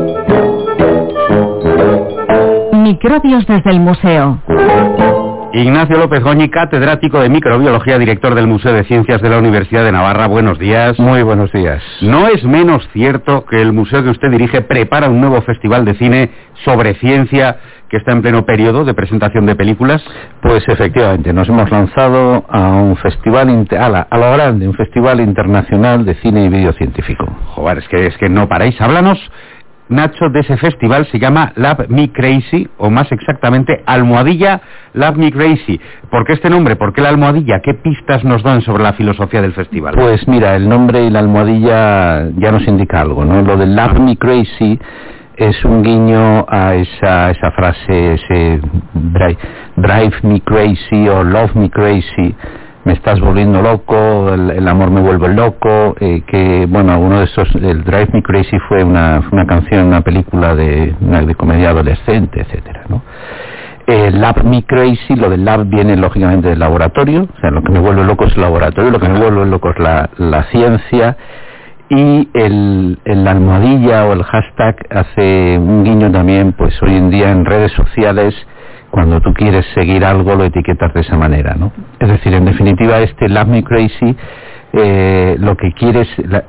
Microbios desde el museo. Ignacio López Goñi, catedrático de microbiología, director del Museo de Ciencias de la Universidad de Navarra. Buenos días. Muy buenos días. No es menos cierto que el museo que usted dirige prepara un nuevo festival de cine sobre ciencia que está en pleno periodo de presentación de películas. Pues efectivamente, nos hemos lanzado a un festival, a lo grande, un festival internacional de cine y vídeo científico. Joder, es que no paráis. Háblanos, Nacho, de ese festival. Se llama Lab Me Crazy, o más exactamente Almohadilla Lab Me Crazy. ¿Por qué este nombre? ¿Por qué la almohadilla? ¿Qué pistas nos dan sobre la filosofía del festival? Pues mira, el nombre y la almohadilla ya nos indica algo, ¿no? Lo del Lab Me Crazy es un guiño a esa frase, ese drive me crazy o love me crazy, me estás volviendo loco, el amor me vuelve loco, que bueno, uno de esos, el Drive Me Crazy fue una canción, una película de comedia adolescente, etcétera, ¿no? Lab Me Crazy, lo del lab viene lógicamente del laboratorio, o sea, lo que me vuelve loco es el laboratorio, lo que me vuelve loco es la ciencia, y el almohadilla o el hashtag hace un guiño también, pues hoy en día en redes sociales, cuando tú quieres seguir algo lo etiquetas de esa manera, ¿no? Es decir, en definitiva, este Lab Me Crazy lo que quiere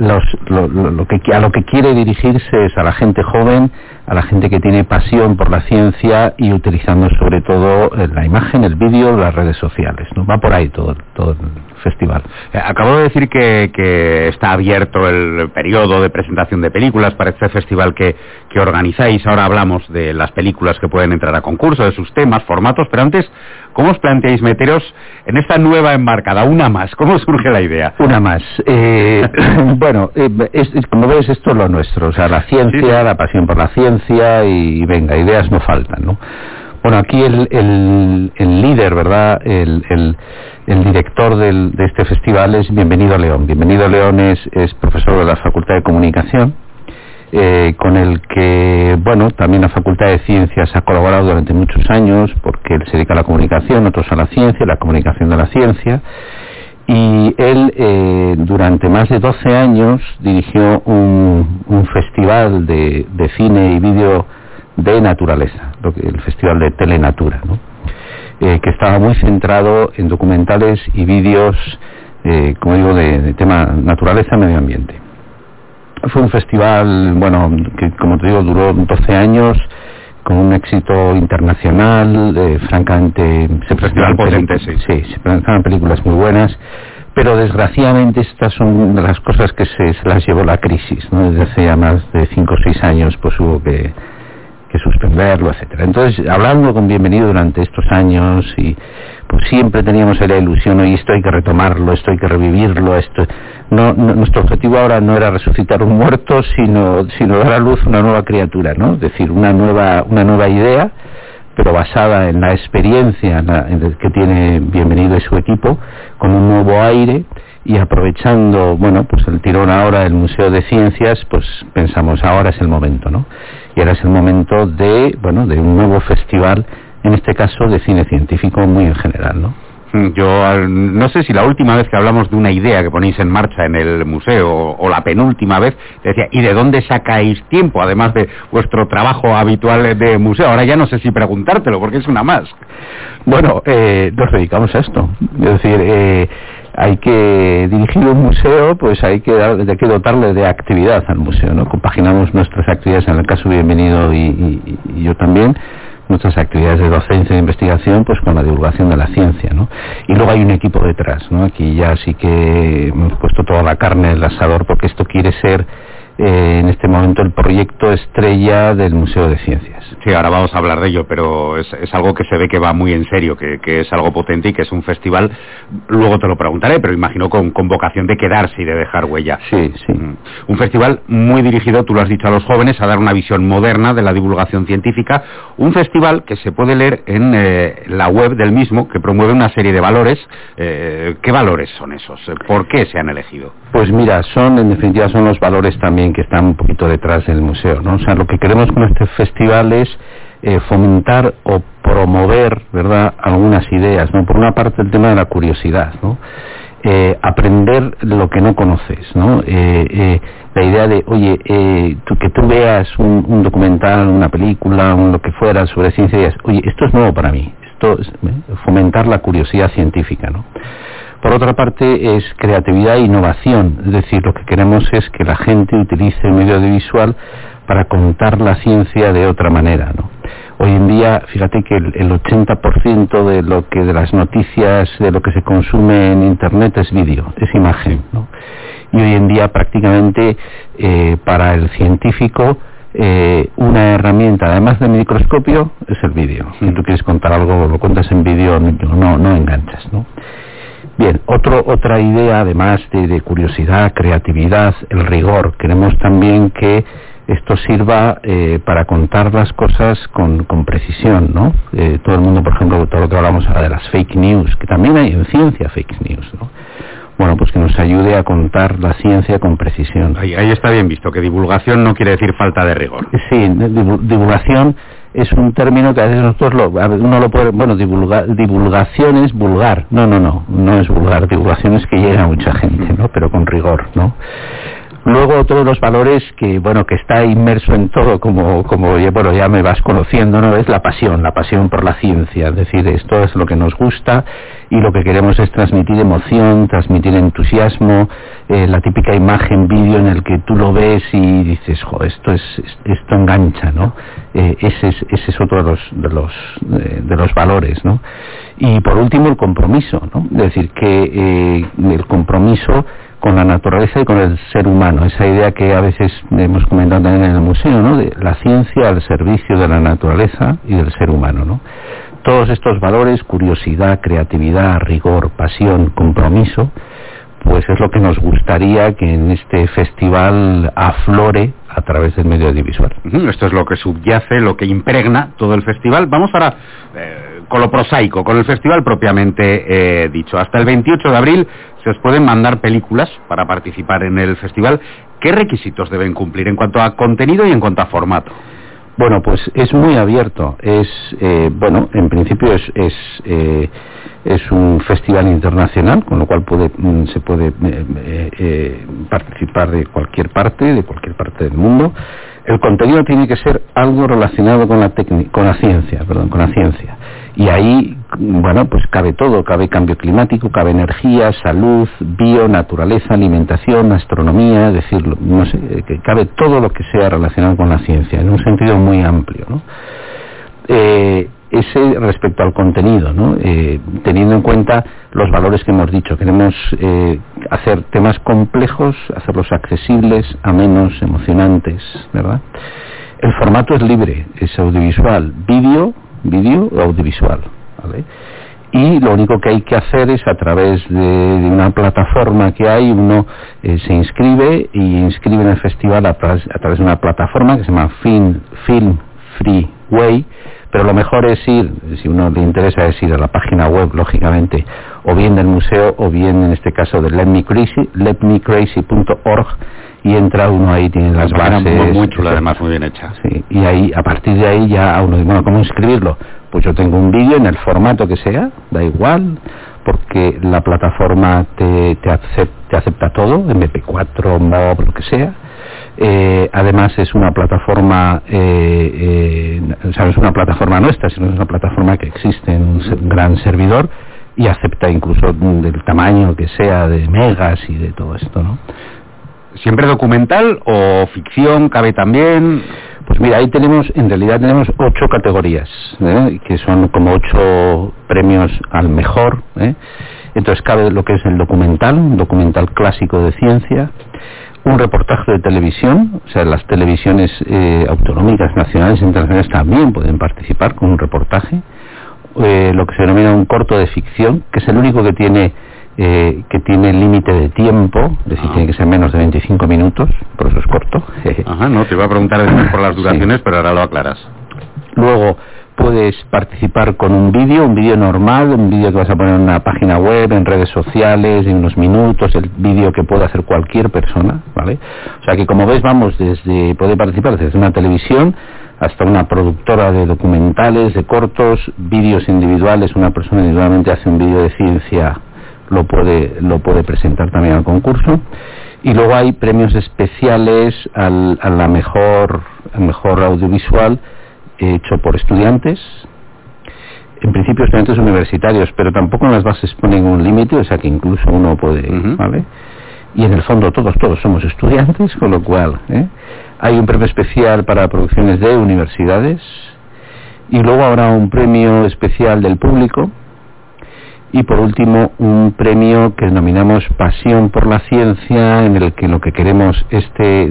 a lo que quiere dirigirse es a la gente joven, a la gente que tiene pasión por la ciencia y utilizando sobre todo la imagen, el vídeo, las redes sociales, ¿no? Va por ahí todo el festival. Acabo de decir que está abierto el periodo de presentación de películas para este festival que organizáis. Ahora hablamos de las películas que pueden entrar a concurso, de sus temas, formatos, pero antes, ¿cómo os planteáis meteros en esta nueva embarcada? Una más, ¿cómo surge la idea? Una más. Bueno, como ves, esto es lo nuestro, o sea, la ciencia, sí. La pasión por la ciencia y venga, ideas no faltan, ¿no? Bueno, aquí el líder, ¿verdad?, el director de este festival es Bienvenido León. Bienvenido León es profesor de la Facultad de Comunicación, con el que, bueno, también la Facultad de Ciencias ha colaborado durante muchos años, porque él se dedica a la comunicación, otros a la ciencia, la comunicación de la ciencia, y él durante más de 12 años dirigió un festival de cine y vídeo de naturaleza, el Festival de Telenatura, ¿no? Que estaba muy centrado en documentales y vídeos, como digo, de tema naturaleza, medio ambiente. Fue un festival, bueno, que como te digo, duró 12 años, con un éxito internacional, francamente... Se presentaban potente, sí. Sí, se presentaban películas muy buenas, pero desgraciadamente estas son de las cosas que se las llevó la crisis, ¿no? Desde hace ya más de 5 o 6 años, pues hubo que suspenderlo, etcétera. Entonces, hablando con Bienvenido durante estos años, y pues siempre teníamos la ilusión, y esto hay que retomarlo, esto hay que revivirlo, nuestro objetivo ahora no era resucitar un muerto, sino dar a luz una nueva criatura, ¿no? Es decir, una nueva idea, pero basada en la experiencia que tiene Bienvenido y su equipo, con un nuevo aire, y aprovechando, bueno, pues el tirón ahora del Museo de Ciencias, pues pensamos, ahora es el momento, ¿no? Y ahora es el momento de un nuevo festival, en este caso de cine científico muy en general, ¿no? Yo no sé si la última vez que hablamos de una idea que ponéis en marcha en el museo, o la penúltima vez, te decía, ¿y de dónde sacáis tiempo, además de vuestro trabajo habitual de museo? Ahora ya no sé si preguntártelo, porque es una más. Bueno, nos dedicamos a esto, es decir, hay que dirigir un museo, pues hay que dotarle de actividad al museo, ¿no? Compaginamos nuestras actividades, en el caso Bienvenido y yo también, nuestras actividades de docencia e investigación, pues con la divulgación de la ciencia, ¿no? Y luego hay un equipo detrás, ¿no? Aquí ya sí que hemos puesto toda la carne en el asador, porque esto quiere ser en este momento el proyecto estrella del Museo de Ciencias. Sí, ahora vamos a hablar de ello, pero es algo que se ve que va muy en serio, que es algo potente y que es un festival, luego te lo preguntaré, pero imagino con vocación de quedarse y de dejar huella. Sí, sí. Un festival muy dirigido, tú lo has dicho, a los jóvenes, a dar una visión moderna de la divulgación científica, un festival que se puede leer en la web del mismo, que promueve una serie de valores. ¿Qué valores son esos? ¿Por qué se han elegido? Pues mira, en definitiva son los valores también que están un poquito detrás del museo, ¿no? O sea, lo que queremos con este festival es fomentar o promover, ¿verdad?, algunas ideas, ¿no? Por una parte el tema de la curiosidad, ¿no? aprender lo que no conoces, ¿no? La idea de, oye, que tú veas un documental, una película, lo que fuera sobre ciencia y digas, oye, esto es nuevo para mí, esto es fomentar la curiosidad científica, ¿no? Por otra parte es creatividad e innovación, es decir, lo que queremos es que la gente utilice el medio audiovisual para contar la ciencia de otra manera, ¿no? Hoy en día, fíjate que el 80% de las noticias, de lo que se consume en Internet es vídeo, es imagen, ¿no? Y hoy en día prácticamente para el científico una herramienta, además del microscopio, es el vídeo. Si tú quieres contar algo, lo cuentas en vídeo, no enganchas, ¿no? Bien, otra idea, además de curiosidad, creatividad, el rigor. Queremos también que esto sirva para contar las cosas con precisión, ¿no? Todo el mundo, por ejemplo, todo lo que hablamos ahora de las fake news, que también hay en ciencia fake news, ¿no? Bueno, pues que nos ayude a contar la ciencia con precisión. Ahí está bien visto, que divulgación no quiere decir falta de rigor. Sí, divulgación es un término que a veces uno lo puede, bueno, divulgación es vulgar. No es vulgar, divulgación es que llega a mucha gente, ¿no? Pero con rigor, ¿no? Luego otro de los valores que está inmerso en todo, como ya me vas conociendo, ¿no? Es la pasión por la ciencia. Es decir, esto es lo que nos gusta y lo que queremos es transmitir emoción, transmitir entusiasmo, la típica imagen, vídeo en el que tú lo ves y dices, esto engancha, ¿no? Ese es otro de los valores, ¿no? Y por último el compromiso, ¿no? Es decir, que el compromiso con la naturaleza y con el ser humano, esa idea que a veces hemos comentado también en el museo, ¿no? De la ciencia al servicio de la naturaleza y del ser humano, ¿no? Todos estos valores, curiosidad, creatividad, rigor, pasión, compromiso, pues es lo que nos gustaría que en este festival aflore a través del medio audiovisual. Esto es lo que subyace, lo que impregna todo el festival. Vamos ahora con lo prosaico, con el festival propiamente dicho. Hasta el 28 de abril se os pueden mandar películas para participar en el festival. ¿Qué requisitos deben cumplir en cuanto a contenido y en cuanto a formato? Bueno, pues es muy abierto. En principio es un festival internacional, con lo cual se puede participar de cualquier parte del mundo. El contenido tiene que ser algo relacionado con la ciencia. Y ahí, pues cabe todo, cabe cambio climático, cabe energía, salud, bio, naturaleza, alimentación, astronomía, es decir, que cabe todo lo que sea relacionado con la ciencia, en un sentido muy amplio, ¿no? Ese respecto al contenido, ¿no? Teniendo en cuenta los valores que hemos dicho, queremos hacer temas complejos, hacerlos accesibles, amenos, emocionantes, ¿verdad? El formato es libre, es audiovisual, vídeo o audiovisual, ¿vale? Y lo único que hay que hacer es a través de una plataforma que hay, uno se inscribe en el festival a través de una plataforma que se llama Film Freeway. Pero lo mejor es si uno le interesa, es ir a la página web, lógicamente, o bien del museo, o bien en este caso de letmecrazy.org, y entra uno ahí, tiene las bases. Muy chula, además, muy bien hecha. Sí, y ahí, a partir de ahí ya uno dice, ¿cómo inscribirlo? Pues yo tengo un vídeo en el formato que sea, da igual, porque la plataforma te acepta todo, MP4, MOV, lo que sea. Además es una plataforma no es una plataforma nuestra, sino es una plataforma que existe en un gran servidor y acepta incluso del tamaño que sea, de megas y de todo esto, ¿no? ¿Siempre documental o ficción cabe también? Pues mira, ahí en realidad tenemos 8 categorías, que son como 8 premios al mejor, Entonces cabe lo que es el documental, un documental clásico de ciencia, un reportaje de televisión, o sea, las televisiones autonómicas, nacionales e internacionales también pueden participar con un reportaje, lo que se denomina un corto de ficción, que es el único que tiene límite de tiempo, es decir, tiene que ser menos de 25 minutos, por eso es corto. No, te iba a preguntar por las duraciones, sí. Pero ahora lo aclaras. Luego puedes participar con un vídeo normal, un vídeo que vas a poner en una página web, en redes sociales, en unos minutos, el vídeo que puede hacer cualquier persona, ¿vale? O sea que, como ves, puede participar desde una televisión hasta una productora de documentales, de cortos, vídeos individuales. Una persona individualmente hace un vídeo de ciencia, lo puede presentar también al concurso. Y luego hay premios especiales a la mejor audiovisual hecho por estudiantes, en principio estudiantes universitarios, pero tampoco en las bases ponen un límite, o sea que incluso uno puede, ¿vale? Y en el fondo todos somos estudiantes, con lo cual hay un premio especial para producciones de universidades, y luego habrá un premio especial del público, y por último un premio que denominamos Pasión por la Ciencia, en el que lo que queremos, este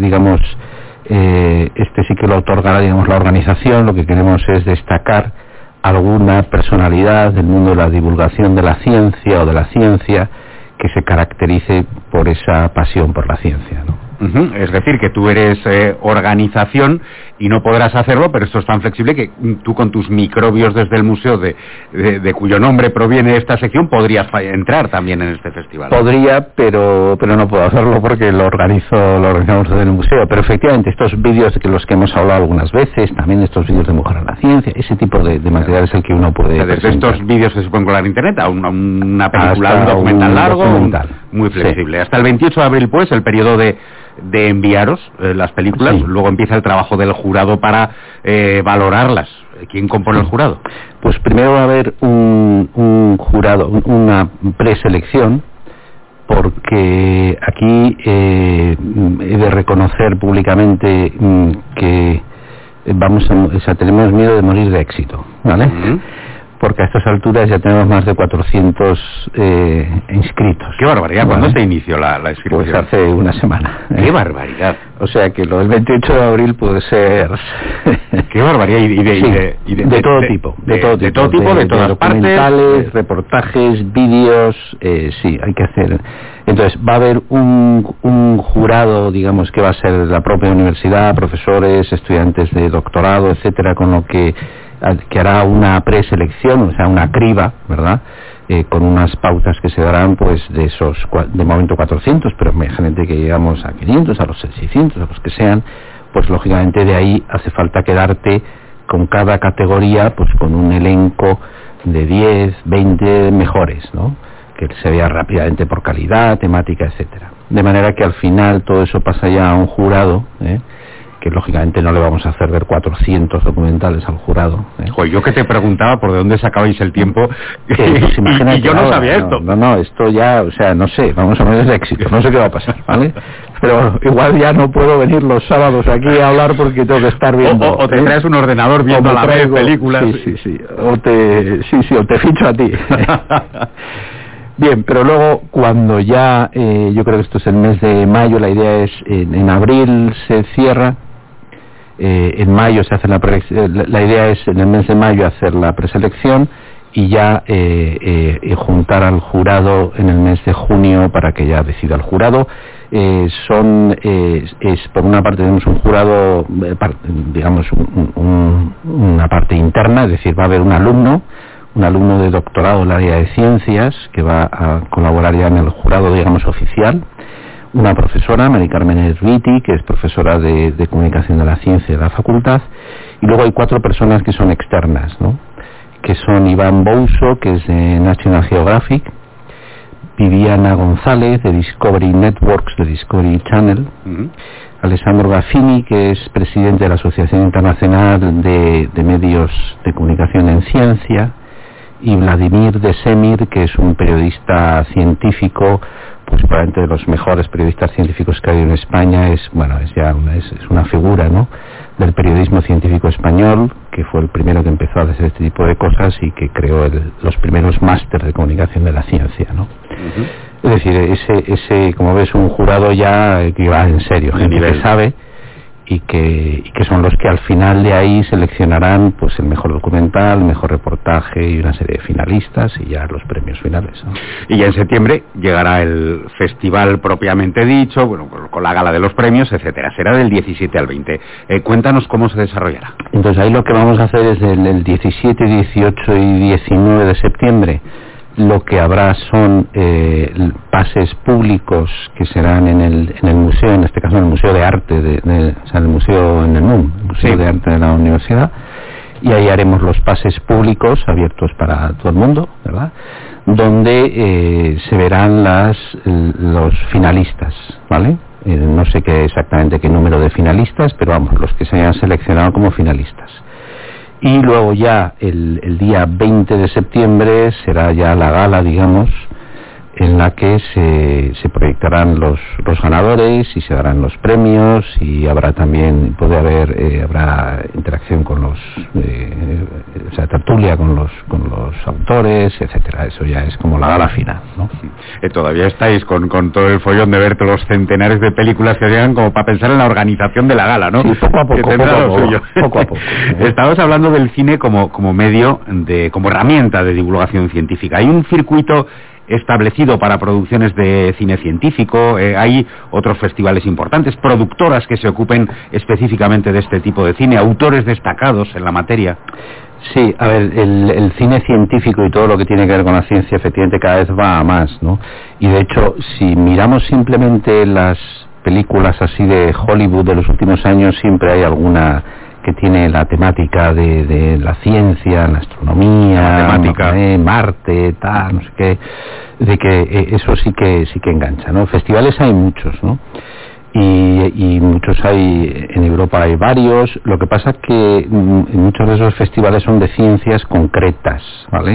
sí que lo otorgará, digamos, la organización. Lo que queremos es destacar alguna personalidad del mundo de la divulgación de la ciencia o de la ciencia que se caracterice por esa pasión por la ciencia, ¿no? Es decir, que tú eres organización y no podrás hacerlo, pero esto es tan flexible que tú con tus microbios desde el museo de cuyo nombre proviene esta sección podrías entrar también en este festival. Podría, pero no puedo hacerlo porque lo organizamos desde el museo. Pero efectivamente estos vídeos de los que hemos hablado algunas veces, también estos vídeos de Mujer en la Ciencia, ese tipo de material es el que uno puede desde presentar. Estos vídeos que se pueden colar en internet a una película, un documental largo, muy flexible. Sí. Hasta el 28 de abril, pues, el periodo de enviaros las películas, sí. Luego empieza el trabajo del jurado para valorarlas. ¿Quién compone el jurado? Pues primero va a haber un jurado, una preselección, porque aquí he de reconocer públicamente que tenemos miedo de morir de éxito, ¿vale? Porque a estas alturas ya tenemos más de 400 inscritos. ¡Qué barbaridad! ¿Cuándo se inició la inscripción? Pues hace una semana. ¡Qué barbaridad! O sea que lo del 28 de abril puede ser... ¡Qué barbaridad! De todo tipo. De todas partes. Documentales, reportajes, vídeos, sí, hay que hacer... Entonces va a haber un jurado, digamos, que va a ser la propia universidad, profesores, estudiantes de doctorado, etcétera, con lo que hará una preselección, o sea, una criba, ¿verdad? Con unas pautas que se darán, pues, de momento 400, pero imagínate que llegamos a 500, a los 600, a los que sean, pues lógicamente de ahí hace falta quedarte con cada categoría, pues con un elenco de 10, 20 mejores, ¿no? Que se vea rápidamente por calidad, temática, etcétera. De manera que al final todo eso pasa ya a un jurado, que lógicamente no le vamos a hacer ver 400 documentales al jurado. Joder, yo que te preguntaba por de dónde sacabais el tiempo pues y yo no sabía esto. No, esto ya, o sea, no sé, vamos a ver el éxito, no sé qué va a pasar, ¿vale? Pero igual ya no puedo venir los sábados aquí a hablar porque tengo que estar viendo. O te traes un ordenador viendo a la vez películas. Sí. O te ficho a ti. Bien, pero luego cuando ya, yo creo que esto es el mes de mayo, la idea es, en abril se cierra, en mayo se hace la idea es en el mes de mayo hacer la preselección y ya juntar al jurado en el mes de junio para que ya decida el jurado. Por una parte tenemos un jurado, digamos una parte interna, es decir, va a haber un alumno de doctorado en el área de ciencias que va a colaborar ya en el jurado, digamos, oficial, una profesora, Mari Carmen Erviti, que es profesora de comunicación de la ciencia de la facultad, y luego hay 4 personas que son externas, ¿no? Que son Iván Bouso, que es de National Geographic, Viviana González, de Discovery Networks, de Discovery Channel, Alessandro Gaffini, que es presidente de la Asociación Internacional de Medios de Comunicación en Ciencia, y Vladimir de Semir, que es un periodista científico, pues probablemente de los mejores periodistas científicos que hay en España, es una figura, ¿no?, del periodismo científico español, que fue el primero que empezó a hacer este tipo de cosas y que creó los primeros másteres de comunicación de la ciencia, ¿no? Es decir, ese, como ves, un jurado ya que va en serio, gente que sabe y que son los que al final de ahí seleccionarán, pues, el mejor documental, el mejor reportaje y una serie de finalistas y ya los premios finales, ¿no? Y ya en septiembre llegará el festival propiamente dicho, bueno, con la gala de los premios, etcétera. Será del 17 al 20. Cuéntanos cómo se desarrollará. Entonces ahí lo que vamos a hacer es el 17, 18 y 19 de septiembre. Lo que habrá son pases públicos que serán en el museo, en este caso en el Museo de Arte, o sea, el museo en el MUM, el Museo de Arte de la Universidad, y ahí haremos los pases públicos abiertos para todo el mundo, ¿verdad?, donde se verán los finalistas, ¿vale? No sé exactamente qué número de finalistas, pero vamos, los que se hayan seleccionado como finalistas. Y luego ya el día 20 de septiembre será ya la gala, digamos, en la que se proyectarán los ganadores y se darán los premios, y habrá también, habrá interacción con o sea, tertulia con los autores, etcétera. Eso ya es como la gala final, ¿no? Todavía estáis con todo el follón de ver los centenares de películas que llegan, como para pensar en la organización de la gala, ¿no? Sí, poco a poco. Estabas hablando del cine como medio, como herramienta de divulgación científica. Hay un circuito establecido para producciones de cine científico, hay otros festivales importantes, productoras que se ocupen específicamente de este tipo de cine, autores destacados en la materia. Sí, a ver, el cine científico y todo lo que tiene que ver con la ciencia efectivamente cada vez va a más, ¿no? Y de hecho, si miramos simplemente las películas así de Hollywood de los últimos años, siempre hay alguna que tiene la temática de la ciencia, la astronomía, la temática, Marte, tal, no sé qué, de que eso sí que engancha, ¿no? Festivales hay muchos, ¿no? Y muchos hay, en Europa hay varios. Lo que pasa que muchos de esos festivales son de ciencias concretas, ¿vale?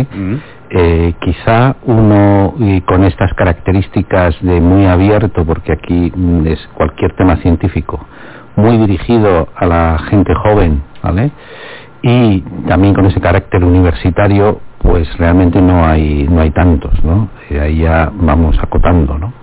Quizá uno con estas características de muy abierto, porque aquí es cualquier tema científico, muy dirigido a la gente joven, ¿vale?, y también con ese carácter universitario, pues realmente no hay tantos, ¿no? Ahí ya vamos acotando, ¿no?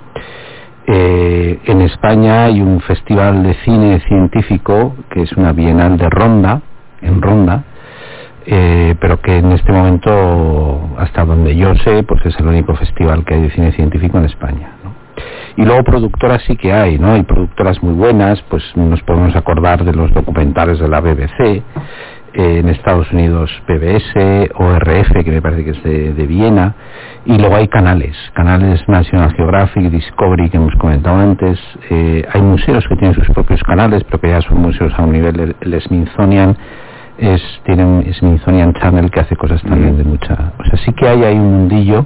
En España hay un festival de cine científico que es una bienal de Ronda, en Ronda, pero que en este momento, hasta donde yo sé, pues es el único festival que hay de cine científico en España, ¿no? Y luego productoras sí que hay, ¿no? Hay productoras muy buenas, pues nos podemos acordar de los documentales de la BBC, en Estados Unidos PBS, ORF, que me parece que es de Viena, y luego hay canales National Geographic, Discovery, que hemos comentado antes. Hay museos que tienen sus propios canales, pero que ya son museos a un nivel. El Smithsonian tiene un Smithsonian Channel que hace cosas también de mucha... O sea, sí que hay un mundillo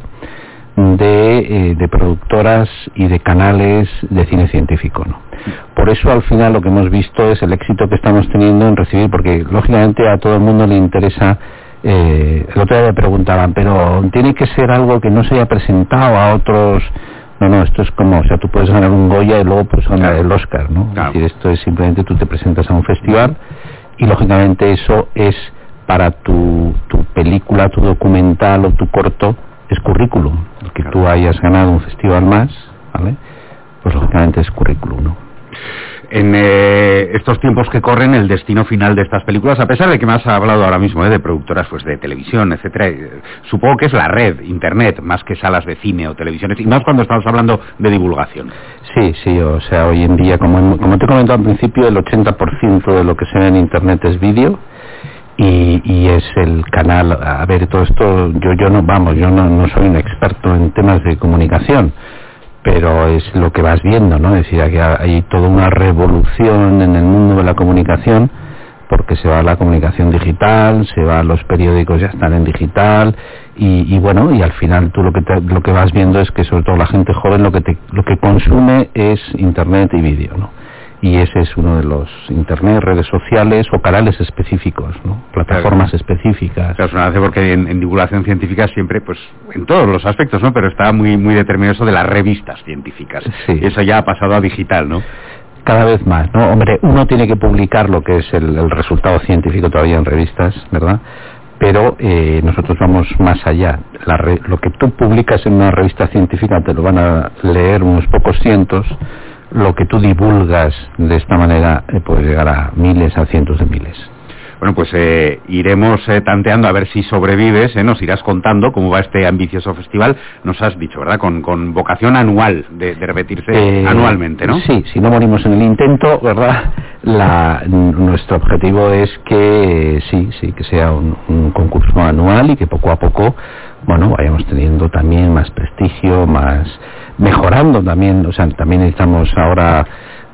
de productoras y de canales de cine científico, ¿no? Por eso al final lo que hemos visto es el éxito que estamos teniendo en recibir, porque lógicamente a todo el mundo le interesa. El otro día me preguntaban, pero tiene que ser algo que no se haya presentado a otros. No, esto es como, o sea, tú puedes ganar un Goya y luego pues ganar el Oscar, ¿no? Claro. Es decir, esto es simplemente tú te presentas a un festival y lógicamente eso es para tu película, tu documental o tu corto, es currículum. El que tú hayas ganado un festival más, ¿vale?, pues lógicamente es currículum, ¿no? En estos tiempos que corren, el destino final de estas películas, a pesar de que me has hablado ahora mismo de productoras pues de televisión, etcétera, supongo que es la red, internet, más que salas de cine o televisiones, y más cuando estamos hablando de divulgación. Sí, o sea, hoy en día, como te he comentado al principio, el 80% de lo que se ve en internet es vídeo, y es el canal. A ver, todo esto, yo no soy un experto en temas de comunicación, pero es lo que vas viendo, ¿no? Es decir, que hay toda una revolución en el mundo de la comunicación, porque se va a la comunicación digital, los periódicos ya están en digital, y bueno, y al final tú lo que vas viendo es que sobre todo la gente joven lo que consume es internet y vídeo, ¿no? Y ese es uno de los internet, redes sociales o canales específicos, ¿no? Plataformas específicas. Claro, eso hace porque en divulgación científica siempre, pues, en todos los aspectos, ¿no? Pero está muy determinado eso de las revistas científicas. Sí. Eso ya ha pasado a digital, ¿no? Cada vez más, ¿no? Hombre, uno tiene que publicar lo que es el resultado científico todavía en revistas, ¿verdad? Pero nosotros vamos más allá. Lo que tú publicas en una revista científica te lo van a leer unos pocos cientos. Lo que tú divulgas de esta manera puede llegar a miles, a cientos de miles. Bueno, pues iremos tanteando a ver si sobrevives, nos irás contando cómo va este ambicioso festival. Nos has dicho, ¿verdad?, con vocación anual, de repetirse anualmente, ¿no? Sí, si no morimos en el intento, ¿verdad? Nuestro objetivo es que que sea un concurso anual y que poco a poco, bueno, vayamos teniendo también más prestigio, mejorando también. O sea, también necesitamos ahora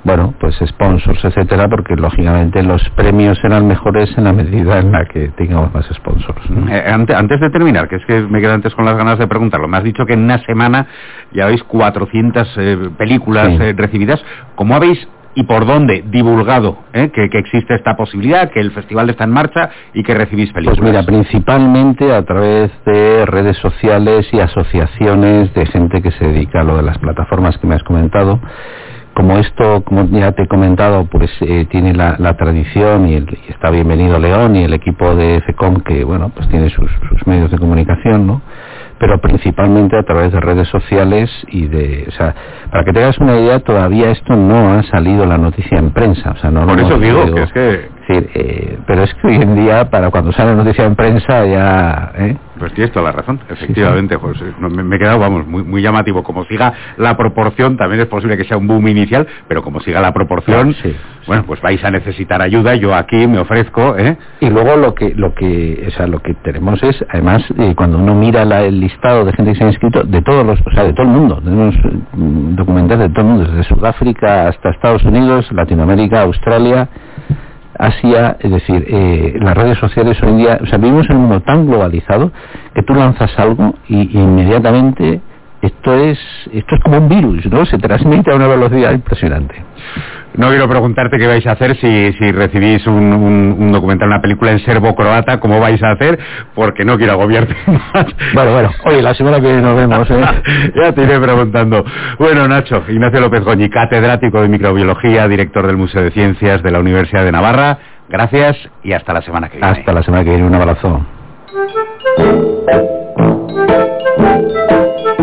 bueno, pues sponsors, etcétera, porque lógicamente los premios serán mejores en la medida en la que tengamos más sponsors, ¿no? Antes de terminar, que es que me quedo antes con las ganas de preguntarlo, me has dicho que en una semana ya habéis 400 películas recibidas. ¿Cómo habéis y por dónde divulgado que existe esta posibilidad, que el festival está en marcha y que recibís películas? Pues mira, principalmente a través de redes sociales y asociaciones de gente que se dedica a lo de las plataformas que me has comentado. Como esto, como ya te he comentado, pues tiene la tradición y está Bienvenido León y el equipo de FECOM, que bueno, pues tiene sus medios de comunicación, ¿no? Pero principalmente a través de redes sociales o sea, para que te hagas una idea, todavía esto no ha salido la noticia en prensa, o sea, no. Por eso digo que es que... Sí, pero es que hoy en día, para cuando sale la noticia en prensa, ya... Pues tienes toda la razón, efectivamente, sí. Pues, me he quedado, vamos, muy llamativo. Como siga la proporción, también es posible que sea un boom inicial, pero como siga la proporción, bueno, pues vais a necesitar ayuda, yo aquí me ofrezco, Y luego lo que tenemos es, además, cuando uno mira el listado de gente que se ha inscrito, de todos los, o sea, de todo el mundo, tenemos documentales de todo el mundo, desde Sudáfrica hasta Estados Unidos, Latinoamérica, Australia, Asia, es decir, las redes sociales hoy en día, o sea, vivimos en un mundo tan globalizado que tú lanzas algo y inmediatamente esto es como un virus, ¿no? Se transmite a una velocidad impresionante. No quiero preguntarte qué vais a hacer si recibís un documental, una película en serbo-croata, cómo vais a hacer, porque no quiero agobiarte más. Bueno, oye, la semana que viene nos vemos, Ya te iré preguntando. Bueno, Nacho, Ignacio López Goñi, catedrático de microbiología, director del Museo de Ciencias de la Universidad de Navarra, gracias y hasta la semana que viene. Hasta la semana que viene, un abrazo.